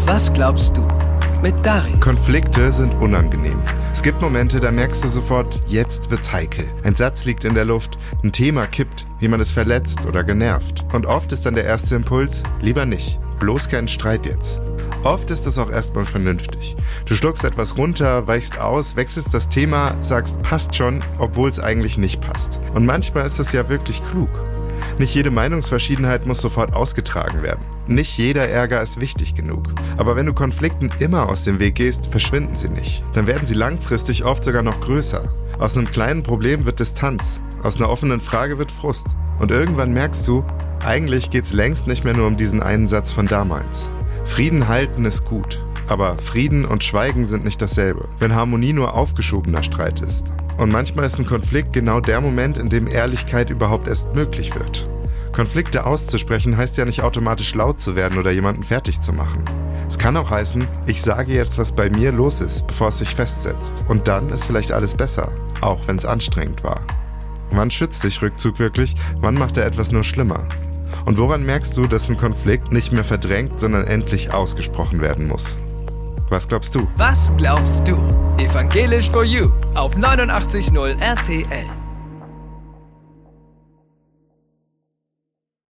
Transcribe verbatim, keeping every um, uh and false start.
Was glaubst du? Mit Darin. Konflikte sind unangenehm. Es gibt Momente, da merkst du sofort, jetzt wird's heikel. Ein Satz liegt in der Luft, ein Thema kippt, jemand ist verletzt oder genervt. Und oft ist dann der erste Impuls, lieber nicht, bloß keinen Streit jetzt. Oft ist das auch erstmal vernünftig. Du schluckst etwas runter, weichst aus, wechselst das Thema, sagst, passt schon, obwohl es eigentlich nicht passt. Und manchmal ist das ja wirklich klug. Nicht jede Meinungsverschiedenheit muss sofort ausgetragen werden. Nicht jeder Ärger ist wichtig genug. Aber wenn du Konflikten immer aus dem Weg gehst, verschwinden sie nicht. Dann werden sie langfristig oft sogar noch größer. Aus einem kleinen Problem wird Distanz. Aus einer offenen Frage wird Frust. Und irgendwann merkst du, eigentlich geht's längst nicht mehr nur um diesen einen Satz von damals. Frieden halten ist gut. Aber Frieden und Schweigen sind nicht dasselbe, wenn Harmonie nur aufgeschobener Streit ist. Und manchmal ist ein Konflikt genau der Moment, in dem Ehrlichkeit überhaupt erst möglich wird. Konflikte auszusprechen heißt ja nicht automatisch laut zu werden oder jemanden fertig zu machen. Es kann auch heißen, ich sage jetzt, was bei mir los ist, bevor es sich festsetzt. Und dann ist vielleicht alles besser, auch wenn es anstrengend war. Wann schützt dich Rückzug wirklich? Wann macht er etwas nur schlimmer? Und woran merkst du, dass ein Konflikt nicht mehr verdrängt, sondern endlich ausgesprochen werden muss? Was glaubst du? Was glaubst du? Evangelisch for You auf neunundachtzig Komma null R T L.